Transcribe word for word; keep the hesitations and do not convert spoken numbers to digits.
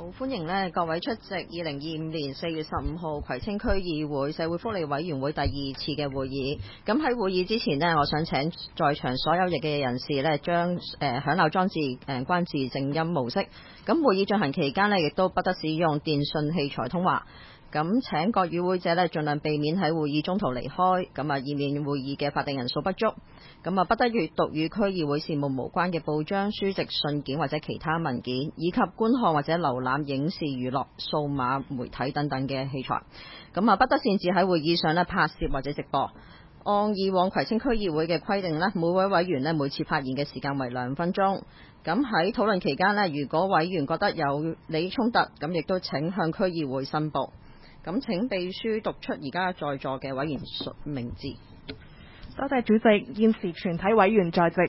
好，歡迎呢各位出席二零二五年四月十五號葵青區議會社會福利委員會第二次嘅會議。咁喺會議之前呢，我想請在場所有嘅人士呢，將誒、呃、響鬧裝置誒、呃、關至靜音模式。咁會議進行期間呢，亦都不得使用電訊器材通話。咁請各與會者呢，盡量避免喺會議中途離開，咁啊以免會議嘅法定人數不足。咁啊，不得閱讀與區議會事務無關嘅報章、書籍、信件或者其他文件，以及觀看或者瀏覽影視娛樂、數碼媒體等等嘅器材。咁啊，不得擅自喺會議上咧拍攝或者直播。按以往葵青區議會嘅規定咧，每位委員咧每次發言嘅時間為兩分鐘。咁喺討論期間咧，如果委員覺得有利益衝突，咁亦都請向區議會申報。咁請秘書讀出而家在座嘅委員名字。 多謝主席，現時全體委員在席。